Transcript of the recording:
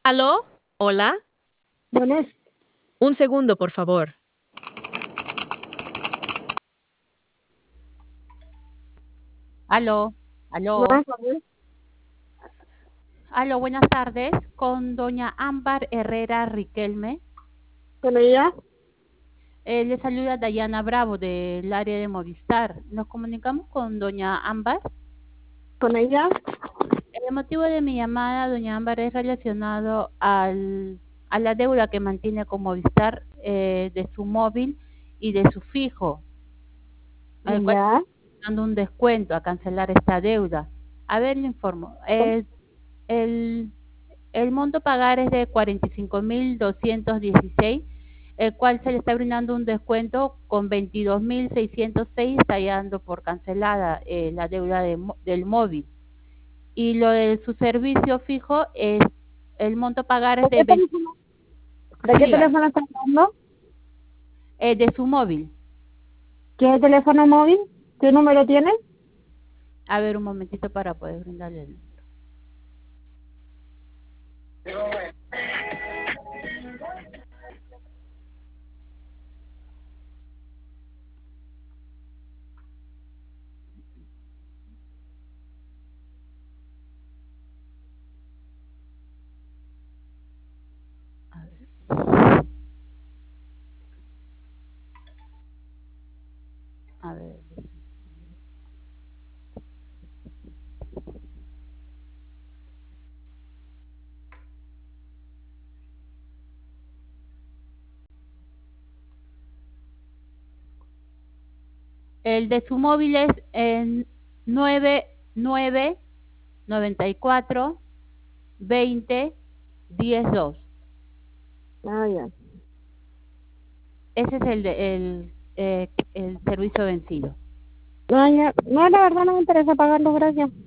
¿Aló? ¿Hola? Buenas, Un segundo, por favor. Aló, aló, buenas tardes. aló, buenas tardes, con doña Ámbar Herrera Riquelme. ¿Con ella? Le saluda Dayana Bravo del área de Movistar. Nos comunicamos con doña Ámbar. ¿Con ella? El motivo de mi llamada, doña Ámbar, es relacionado a la deuda que mantiene con Movistar de su móvil y de su fijo, al cual Ya. está dando un descuento a cancelar esta deuda. A ver, le informo. El, el monto a pagar es de 45.216, el cual se le está brindando un descuento con 22.606, está dando por cancelada la deuda del móvil. Y lo de su servicio fijo es, el monto a pagar es ¿De de qué 20, teléfono, de sí, qué dígame, teléfono estás hablando? de su móvil. ¿Qué teléfono móvil? ¿Qué número tienes? A ver, un momentito para poder brindarle el número. A ver, a ver. El de su móvil es en 9994 20 10 2. Ah, ya. Ese es el servicio vencido. Ah, ya. No, la verdad no me interesa pagarlo, gracias.